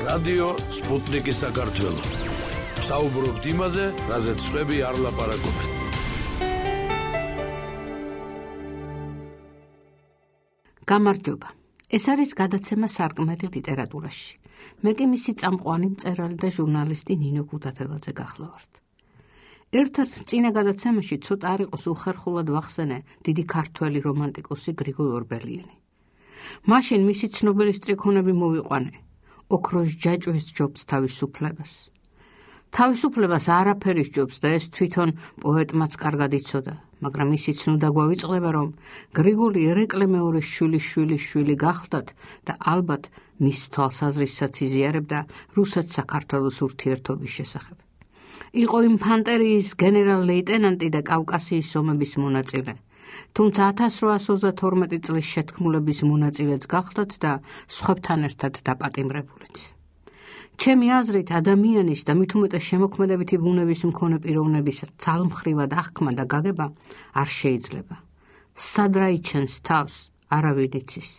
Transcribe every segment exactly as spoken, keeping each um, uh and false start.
რადიო სპუტნიკი საქართველო. საუბრობთ იმაზე, რაზეც სხვები არ ლაპარაკობენ. გამარჯობა. ეს არის გადაცემა სარკმელი ლიტერატურაში. მე კი მისი წამყვანი მწერალი და ჟურნალისტი ნინო ქუთათელაძე გახლავართ. ერთ-ერთ წინა გადაცემაში ცოტა არ იყოს უხერხულად ვახსენე დიდი ქართველი რომანტიკოსი გრიგოლ ორბელიანი. მაშინ მისი ცნობილი სტრიქონები მოვიყვანე. ოქროს ჯაჭვეს ჯობს თავისუფლებას. თავისუფლებას არაფერი სჯობს და ეს თვითონ პოეტმაც კარგად იცოდა, მაგრამ ისიც ნუ დაგვავიწყდება, რომ გრიგოლი ერეკლე მეორის შვილის შვილის შვილი გახლდათ და ალბათ მის თვალსაზრისსაც იზიარებდა რუსეთ-საქართველოს ურთიერთობის შესახებ. იყო ინფანტერიის გენერალ-ლეიტენანტი და კავკასიის ომების მონაწილე. თუმცა ათას რვაას ოცდათორმეტი წლის შეთქმულების მონაწილეც გახლდათ და სხვებთან ერთად დაპატიმრებულიც. ჩემი აზრით, ადამიანის და მით უმეტეს შემოქმედებითი ბუნების მქონე პიროვნების ძალმხრივად აღქმა და გაგება არ შეიძლება. სად რაიჩენს თავს, არავინ იცის.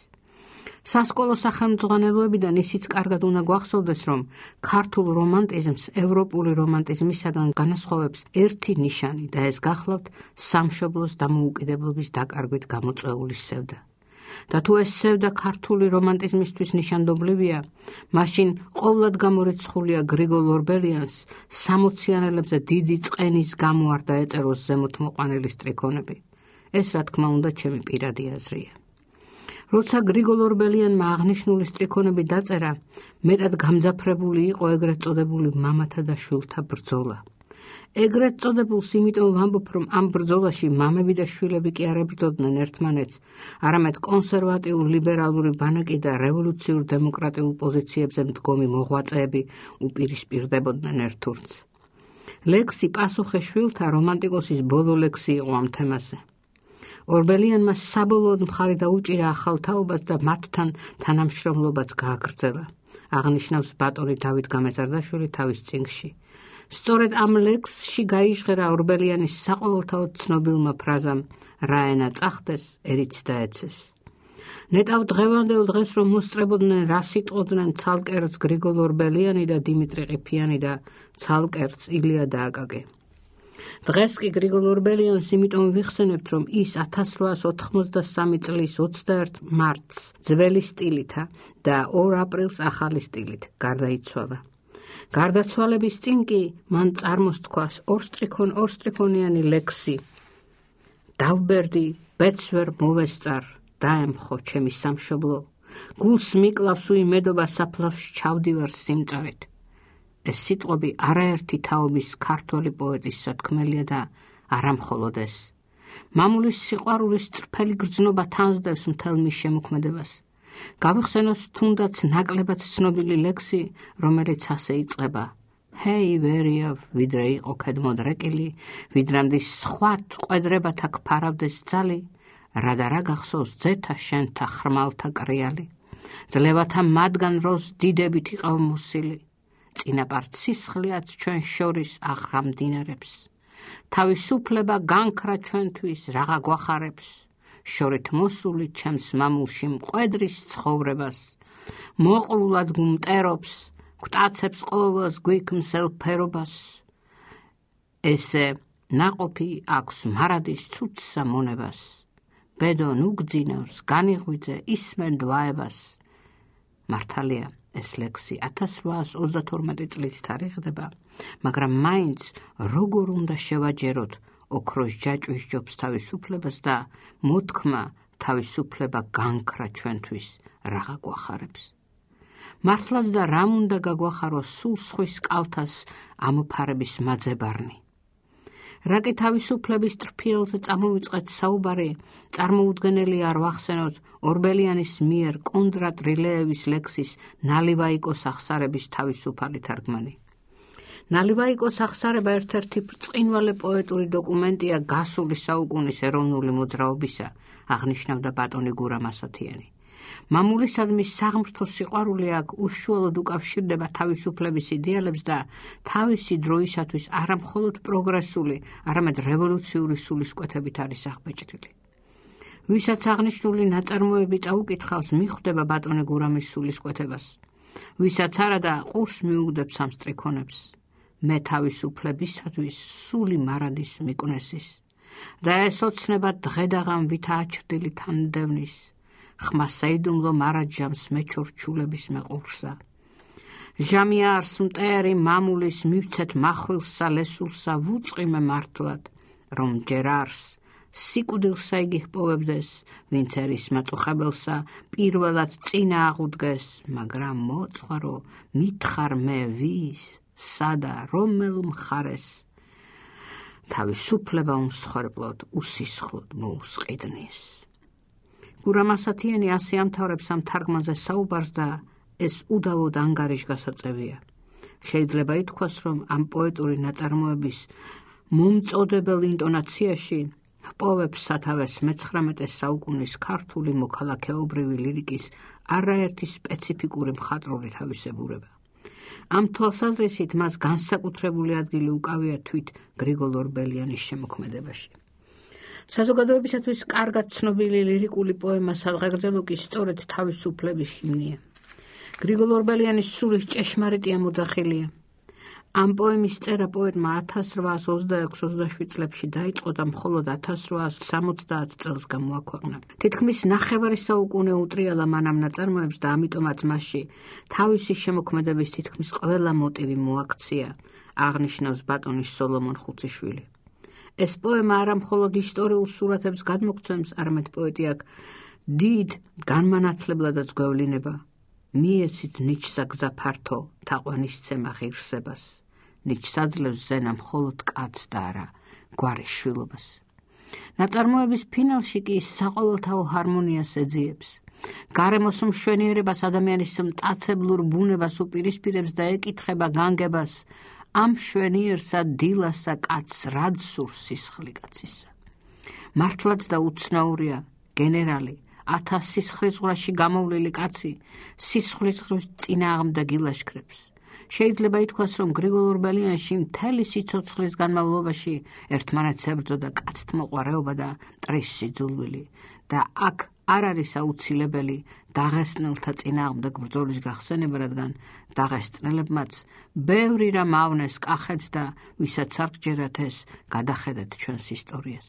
სასკოლო სახელმძღვანელოებიდან ისიც კარგად უნდა გვახსოვდეს, რომ ქართულ რომანტიზმს ევროპული რომანტიზმისაგან განასხვავებს ერთი ნიშანი და ეს გახლავთ სამშობლოს დამოუკიდებლობის დაკარგვით გამოწვეული სევდა. და თუ ეს სევდა ქართული რომანტიზმისთვის ნიშანდობლივია, მაშინ ყოვლად გამორიცხულია გრიგოლ ორბელიანს სამოციანელებზე დიდი წყენის გამო არ დაეწეროს ზემოთ მოყვანილი სტრიქონები. ეს რა თქმა უნდა ჩემი პირადი აზრია. როცა გრიგოლ ორბელიანმა აღნიშნული სტრიქონები დაწერა, მეტად გამძაფრებული იყო ეგრეთ წოდებული მამათა და შვილთა ბრძოლა. ეგრეთ წოდებულს იმიტომ ვამბობ, რომ ამ ბრძოლაში მამები და შვილები კი არ ებრძოდნენ ერთმანეთს, არამედ კონსერვატიულ ლიბერალური ბანაკი და რევოლუციურ დემოკრატიულ პოზიციებზე მდგომი მოღვაწეები უპირისპირდებოდნენ ერთურს. ლექსი პასუხე შვილთა რომანტიკოსის ბოლო ლექსი იყო ამ თემაზე. ორბელიანმა საბოლოოდ მხარი დაუჭირა ახალ თაობას და მათთან თანამშრომლობაც გააგრძელა. აღნიშნავს ბატონი დავით გამეზარდაშვილი თავის წიგნში. სწორედ ამ ლექსში გაიჟღერა ორბელიანის საყოველთაოდ ცნობილმა ფრაზამ რა ენა წახდეს, ერიც დაეცეს. ნეტავ დღევანდელ დღეს რომ მოსწრებოდნენ რა სიტყოდნენ ცალკერძ გრიგოლ ორბელიანი და დიმიტრი ყიფიანი და ცალკერძ ილია და აკაკი. დღეს კი გრიგოლ ორბელიანს იმიტომ ვიხსენებთ, რომ ის ათას რვაას ოთხმოცდასამი წლის ოცდაერთ მარტს ძველი სტილითა და ორ აპრილს ახალი სტილით გარდაიცვალა. გარდაცვალების წინ კი მან წარმოსთქვას ორსტრიქონ ორსტრიქონიანი ლექსი დავბერდი, ბედს ვერ მოვესწარ, დაემხო ჩემი სამშობლო, გულს მიკლავს უიმედობა საფლავს ჩავდივარ სიმწარით. ეს სიტყვები არაერთი თაობის ქართველი პოეტის სათქმელია და არა მხოლოდ ეს. მამულის სიყვარულის წრფელი გრძნობა თანსდევს მთელ მის შემოქმედებას. გავიხსენოთ თუნდაც ნაკლებად ცნობილი ლექსი, რომელიც ასე იწყება: ჰეი ვერია, ვიდრე იყო ქედმოდრეკილი, ვიდრამდე სხვა ყვედრებათა გფარავდეს ძალი, რა და რა გახსოვს ძეთა შენთა ხრმალთა კრიალი, ძლევათა მათგან როს დიდებით იყავ მოსილი, წინაპარ სისხლიაც ჩვენ შორის აღამდინარებს, თავისუფლება განქრა ჩვენთვის რაღა გვახარებს, შორით მოსული ჩემს მამულში მყვედრის ცხოვრებას, მოყრულად გუმტერობს, გვტაცებს ყოველს გვიქმსელ ფერობას. ესე ნაყოფი აქვს მარადის ცუცსა მონებას, ბედო ნუ გძინავს განიღვიძე ისმენ დვაებას. მართალია, ეს ლექსი ათას რვაას ოცდათორმეტი წლით თარიღდება, მაგრამ მაინც როგორ უნდა შევაჯეროთ ოქროს ჯაჭვის ჯობს თავისუფლებას და მოთქმა თავისუფლება განქრა ჩვენთვის რაღა გვახარებს. მართლაც და რამ უნდა გაგვახაროს სულ სხვის კალთას ამოფარების მაძებარნი. რა კი თავისუფლების ტრფიელზე წამოვიწყეთ საუბარი, წარმოუდგენელი არ ვახსენოთ ორბელიანის მიერ კონდრატ რილეევის ლექსის ნალივაიკოს აღსარების თავისუფალი თარგმანი. ნალივაიკოს აღსარება ერთ-ერთი ბრწყინვალე პოეტური დოკუმენტია გასული საუკუნის ეროვნული მოძრაობისა, აღნიშნავდა ბატონი გურამ ასათიანი. მამულისადმი საღმრთო სიყვარული აქ უშუალოდ უკავშირდება თავისუფლების იდეალებს და თავისი დროისათვის არა მხოლოდ პროგრესული, არამედ რევოლუციური სულისკვეთებით არის აღბეჭდილი. ვისაც აღნიშნული ნაწარმოები წაუკითხავს, მიხვდება ბატონი გურამის სულისკვეთებას. ვისაც არა და ყურს მიუგდებს ამ სტრიქონებს, მე თავისუფლებისათვის სული მარადის მიკვნესის და ეს ოცნება დღედაღამ ვითა აჩრდილი თანდევნის, ხმა საიდუმლო მარაჯამს მეჩორჩულების მეყურსა. ჟამია არს მტერი მამულის მივცეთ მახვილსა ლესულსა ვუწყიმე მართლად, რომ ჯერ არს სიკვდილსა იგი ჰპოვებდეს, ვინც ერის მაწუხებელსა პირველად წინა აღუდგეს, მაგრამ მოწყარო მითხარ მე ვის, სადა რომელ მხარეს თავისუფლება უმსხვერპლოდ უსისხლოდ მოუსყიდნის. გურამ ასათიანი ასე ამთავრებს ამ თარგმანზე საუბარს და ეს უდავოდ ანგარიშგასაწევია. შეიძლება ითქვას, რომ ამ პოეტური ნაწარმოების მომწოდებელ ინტონაციაში ჰპოვებს სათავეს მეცხრამეტე საუკუნის ქართული მოქალაქეობრივი ლირიკის არაერთი სპეციფიკური მხატვრული თავისებურება. ამ თვალსაზრისით მას განსაკუთრებული ადგილი უკავია თვით გრიგოლ ორბელიანის შემოქმედებაში. საზოგადოებისათვის კარგად ცნობილი ლირიკული პოემა „სადღეგრძელო კი“ სწორედ თავისუფლების ჰიმნია. გრიგოლ ორბელიანის სულის ჭეშმარიტი ამოძახილია. ამ პოემის წერა პოეტმა ათას რვაას ოცდაექვს ოცდაშვიდ წლებში დაიწყო და მხოლოდ ათას რვაას სამოცდაათ წელს გამოაქვეყნა. თითქმის ნახევარი საუკუნე უტრიალა მან ამ ნაწარმოებს და ამიტომაც მასში თავისი შემოქმედების თითქმის ყველა მოტივი მოაქცია, აღნიშნავს ბატონის სოლომონ ხუციშვილი. ეს პოემა არა მხოლოდ ისტორიულ სურათებს გადმოგცემს, არამედ პოეტი აქ დიდ განმანათლებლადაც გვევლინება. მიეცით ნიჩსა გზა ფართო, თაყვანისცემა ღირსებას, ნიჩს აძლევს ზენა მხოლოდ კაცს და არა გვარის შვილობას. ნაწარმოების ფინალში კი საყოველთაო ჰარმონიას ეძიებს. გარემოს მშვენიერებას, ადამიანის მტაცებლურ ბუნებას უპირისპირებს და ეკითხება განგებას, ამ შვენიერსა დილასა კაცს რად სურს სისხლი კაცისა. მართლაც და უცნაურია გენერალი, ათას სისხლისღვრაში გამოვლილი კაცი სისხლისღვრვის წინააღმდეგ ილაშქრებს. შეიძლება ითქვას, რომ გრიგოლ ორბელიანში მთელი სიცოცხლის განმავლობაში ერთმანეთს ებრძოდა კაცთმოყვარეობა და მტრის სიძულვილი და აქ არ არის აუცილებელი დაღესტნელთა წინააღმდეგ ბრძოლის გახსენება, რადგან დაღესტნელებმაც ბევრი რამ ავნეს კახეთს და ვისაც არ გჯერათ ეს გადახედეთ ჩვენს ისტორიას.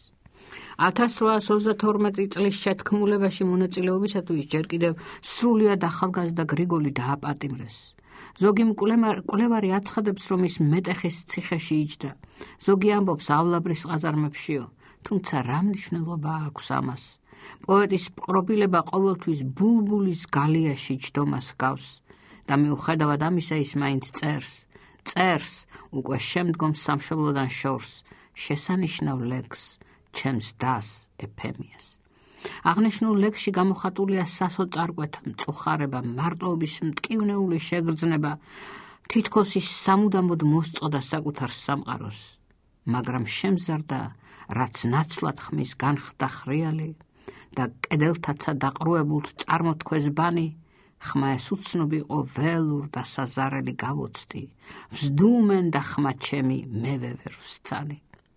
ათას რვაას ოცდათორმეტი წლის შეთქმულებაში მონაწილეობისათვის ჯერ კიდევ სრულიად ახალგაზრდა გრიგოლი დააპატიმრეს. ზოგი მკვლევარი აცხადებს, რომ ის მეტეხის ციხეში იჯდა. ზოგი ამბობს ავლაბრის ყაზარმებშიო, თუმცა რა მნიშვნელობა აქვს ამას? პოეტის პროფილება ყოველთვის ბულბულის გალიაში ჯდომას გავს და მიუხედავად ამისა ის მაინც წერს. წერს უკვე შემდგომ სამშობლოდან შორს, შესანიშნავ ლექსს, ჩემს დას ეფემიას. აღნიშნულ ლექსში გამოხატულია სასოწარკვეთა მწუხარება, მარტოობის მტკივნეული შეგრძნება, თითქოს ის სამუდამოდ მოსწოდა საკუთარ სამყაროს, მაგრამ შემზარდა, რაც ნაცვლად ხმის განხდა ხრიალი და კედელთაცა დაყრუებულთ წარმოთქვეს ბანი, ხმა ეს უცნობიყო ველურ და საზარელი გავოცდი, ვსდუმენ და ხმა ჩემი მე ვევერ ვსცანი.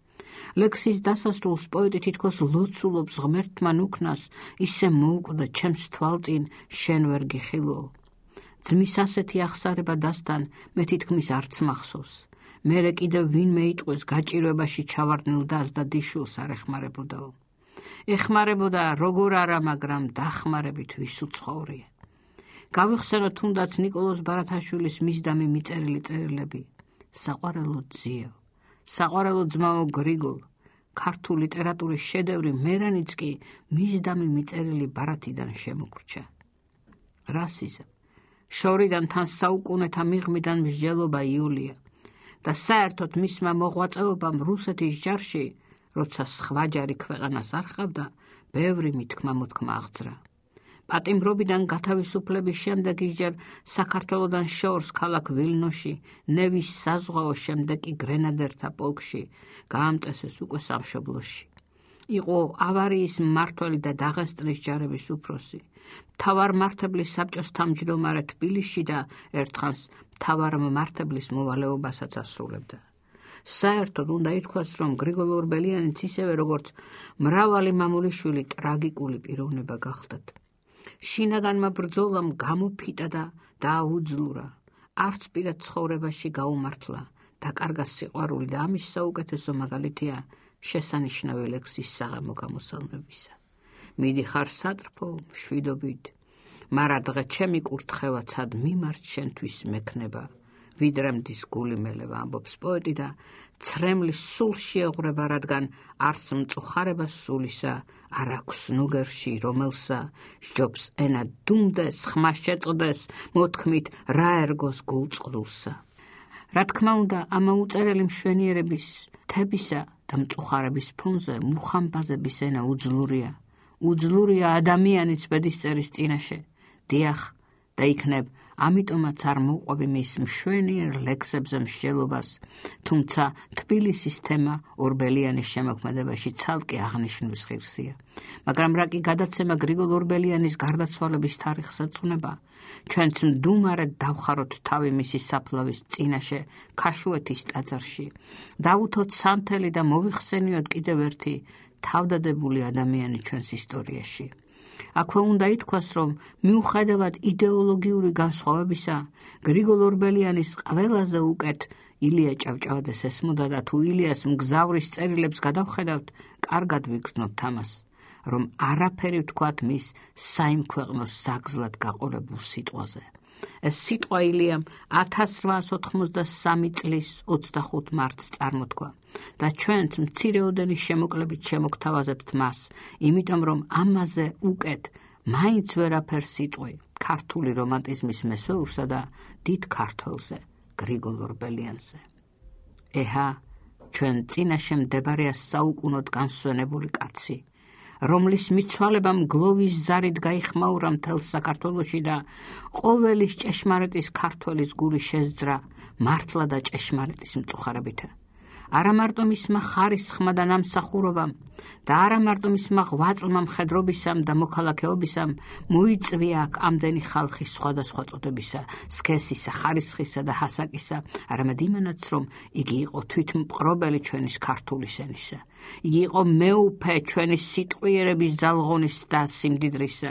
ლექსის დასასრულს პოეტი თითქოს ლოცულობს ღმერთთან უკნას, ისე მოუკვდა ჩემს თვალწინ შენ ვერ გიხილო. ძმის ასეთი ახსარება დასთან მე თითქმის არც მახსოვს. მერე კიდევ ვინმე იტყვეს გაჭირვებაში ჩავარდნილ დას და დიშულს არ ეხმარებოდაო. ეხმარებოდა როგორ არა, მაგრამ დახმარებით ვის უცხოვრია. გავიხსენოთ თუნდაც ნიკოლოზ ბარათაშვილის მისდამი მიწერილი წერილები. საყვარელო ძიო, საყვარელო ძმაო გრიგოლ, ქართულ ლიტერატურის შედევრი მერანიც კი მისდამი მიწერილი ბარათიდან შემოგრჩა. რასიზმ, შორიდან თან საუკუნეთა მიღმიდან მსჯელობა იოლია და საერთოდ მისმა მოღვაწეობამ რუსეთის ჯარში, როცა სხვა ჯარი ქვეყანას არ ჰყავდა, ბევრი მითქმა-მოთქმა აღძრა. პატიმრობიდან გათავისუფლების შემდეგ ისჯერ საქართველოდან შორს ქალაქ ვილნოში, ნევის საზღვაო, შემდეგ კი გრენადერთა პოლკში, გაამწესეს უკვე სამშობლოში. იყო ავარიის მმართველი და დაღესტნის ჯარების უფროსი, მთავარმართებლის საბჭოს თავმჯდომარე თბილისში და ერთხანს მთავარმმართველის მოვალეობასაც ასრულებდა. საერთოდ უნდა ითქვას, რომ გრიგოლ ორბელიანიც ისევე როგორც მრავალი მამულიშვილი ტრაგიკული პიროვნება გახლდათ. შინაგანმა ბრძოლამ გამოფიტა და დააუძლურა. არც პირად ცხოვრებაში გაუმართლა. დაკარგა სიყვარული და ამის საუკეთესო მაგალითია შესანიშნავი ლექსის საღამო გამოსალმებისა. მიდიხარ სატრფო მშვიდობით, მარა დღე ჩემი კურთხევა ცად მიმართ შენთვის მექნება. ვიდრემდის გული მელევა, ამბობს პოეტი და ცრემლის სულში ეღვრება, რადგან არც მწუხარება სულისა არ აქვს ნუგერში, რომელსა სჯობს ენა დუმდეს, ხმა შეწყდეს, მოთქმით რა ერგოს გულწყდულსა. რა თქმა უნდა, ამა უწერელი მშვენიერების, თებისა და მწუხარების ფონზე მუხამბაზების ენა უძლურია. უძლურია ადამიანის ბედისწერის წინაშე. დიახ, და იქნებ ამიტომაც არ მოყვები მის მშვენიერ ლექსებზე მსჯელობას, თუმცა თბილისის თემა ორბელიანის შემოქმედებაში ცალკე აღნიშნვის ღირსია. მაგრამ რა კი გადაცემა გრიგოლ ორბელიანის გარდაცვალების თარიღს ეძღვნება, ჩვენც მდუმარედ დავხაროთ თავი მისი საფლავის წინაშე ქაშუეთის ტაძარში, დავუთოთ სანთელი და მოვიხსენიოთ კიდევ ერთი თავდადებული ადამიანი ჩვენს ისტორიაში. აქვე უნდა ითქვას, რომ მიუხედავად იდეოლოგიური განსხვავებისა, გრიგოლ ორბელიანის ყველაზე უკეთ ილია ჭავჭავაძეს ესმოდა და თუ ილიას მგზავრის წერილებს გადავხედავთ, კარგად ვიგრძნობთ ამას, რომ არაფერი ვთქვათ მის საიმქვეყნოს საგზლად გაყოლებულ სიტყვაზე. ეს სიტყვა ილიამ ათას რვაას ოთხმოცდასამი წლის ოცდახუთ მარტს წარმოთქვა და ჩვენც მცირეოდენი შემოკლებით შემოგთავაზებთ მას, იმიტომ რომ ამაზე უკეთ მაინც ვერაფერ სიტყვი ქართული რომანტიზმის მესვეურსა და დიდ ქართველზე, გრიგოლ ორბელიანზე. ეჰა, ჩვენ წინაშე მდებარეა საუკუნოდ განსვენებული კაცი, რომლის მიცვალებამ გლოვის ზარით გაიხმაურა მთელ საქართველოში და ყოველის ჭეშმარიტის ქართველის გული შეძრა მართლა და ჭეშმარიტის მწუხარებითა. არა მარტო მისმა ხარისხმა და ნამსახურობამ და არა მარტო მისმა ღვაწლმა მხედრობისამ და მოქალაქეობისამ მოიწვია აქ ამდენი ხალხის სხვადასხვა წოდებისა, სქესისა, ხარისხისა და հասაკისა, არამედ იმანაც, რომ იგი იყო თვითმპყრობელი ჩვენის ქართული სენისა. იგი იყო მეუფე ჩვენი სიტყვიერების ძალღონის და სიმდიდრისა.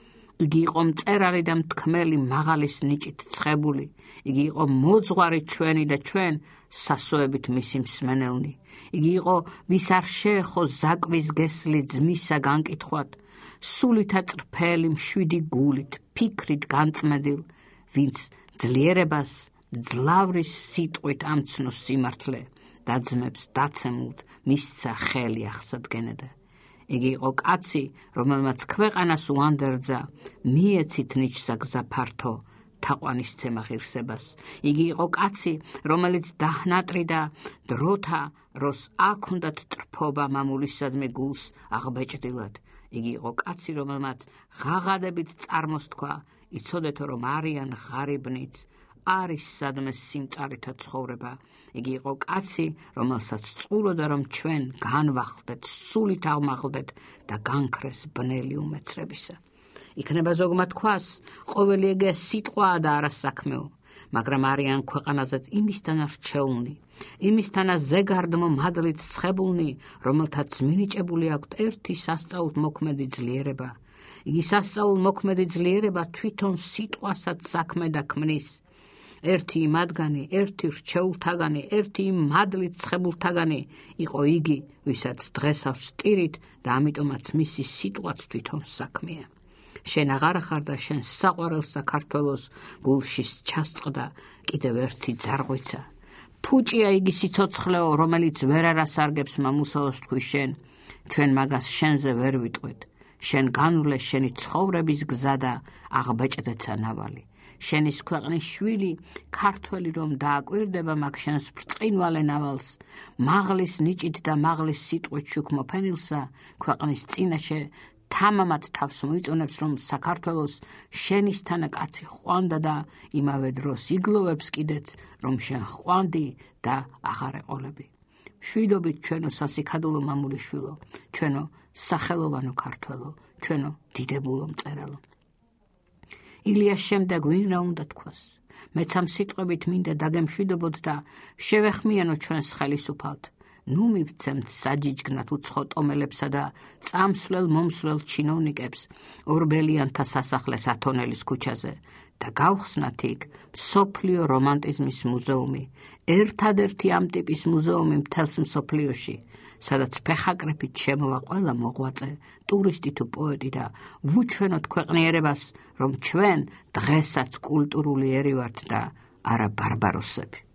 იგი იყო მწერალი და მთქმელი მაღალის ნიჭით ცხებული. იგი იყო მოძღვარი ჩვენი და ჩვენ სასოებით მისი მსმენელნი. იგი იყო ვის არ შეეხო ზაკვის გესლი ძმისა განკითხვად, სულით აწრფელი მშვიდი გულით, ფიქრით განწმენდილ, ვინც ძლიერებას ძლავრის სიტყვით ამცნო სიმართლე, დაძმებს დაცემულთ მისცა ხელი ახსადგენედა. იგი იყო კაცი, რომელმაც ქვეყანას უანდერძა, მიეცით ნიჩსა გზა ფართო, თაყვანისცემა ღირსებას. იგი იყო კაცი, რომელიც დაჰნატრი და დროთა, როს აქ უნდათ ტრფობა მამულისადმი გულს აღბეჭდილად. იგი იყო კაცი, რომელმაც ღაღადებით წარმოსთქვა, იცოდეთო რომ არიან ღარიბნიც, არის სადმე სიმწარითა ცხოვრება. იგი იყო კაცი, რომელსაც წყუროდა რომ ჩვენ განვახლდეთ, სულით აღმაღლდეთ და განქრეს ბნელი უმეცრებისა. იქნება ზოგმა თქვას, ყოველი ეგე სიტყვაა და არა საქმეო, მაგრამ არიან ქვეყანაზე იმისთანა რჩეულნი, იმისთანა ზეგარდმო მადლით ცხებულნი, რომელთაც მინიჭებული აქვთ ერთი სასწაულ მოქმედი ძლიერება. იგი სასწაულ მოქმედი ძლიერება თვითონ სიტყვასაც საქმე და ქმნის. ერთი მათგანი, ერთი რჩეულთაგანი, ერთი მადლით ცხებულთაგანი იყო იგი, ვისაც დღესავს სტირით და ამიტომაც მისი სიტყვაც თვითონ საქმეა. შენ აღარ ხარ და შენ საყვარელ საქართველოს გულში ჩასწყდა კიდევ ერთი ძარღვიცა. ფუჭია იგი სიცოცხლეო, რომელიც ვერ არასარგებს მამულსაოს თქვი შენ, ჩვენ მაგას შენზე ვერ ვიტყვით. შენ განვლე შენი ცხოვრების გზა და აღბეჭდეცა ნავალი. შენის ქვეყნის შვილი, ქართველი რომ დააკვირდება მაგ შენს ბრწყინვალე ნავალს, მაღლის ნიჭით და მაღლის სიტყვით შუქმოფენილსა, ქვეყნის წინაშე თამამად თავს მოიწონებს, რომ საქართველოს შენისთანა კაცი ხვანდა და იმავე დროს იგლოვებს კიდეც, რომ შენ ხვანდი და აღარ ეყოლები. მშვიდობით ჩვენო სასიქადულო მამულიშვილო, ჩვენო სახელოვანო ქართველო, ჩვენო დიდებულო მწერალო. ილიას შემდეგ ვინ რა უნდა თქვას? მეც ამ სიტყვებით მინდა დაგემშვიდობოთ და შევეხმიანო ჩვენს ხელისუფალთ. ნუ მივცემთ საჯიჯგნად უცხო ტომელებსა და წამსვლელ მომსვლელ ჩინოვნიკებს ორბელიანთა სასახლეს ათონელის ქუჩაზე და გავხსნათ იქ მსოფლიო რომანტიზმის მუზეუმი, ერთადერთი ამ ტიპის მუზეუმი მთელს მსოფლიოში, სადაც ფეხაკრეფით შემოვა ყველა მოღვაწე, ტურისტი თუ პოეტი და ვუჩვენოთ ქვეყნიერებას, რომ ჩვენ დღესაც კულტურული ერი ვართ და არა ბარბაროსები.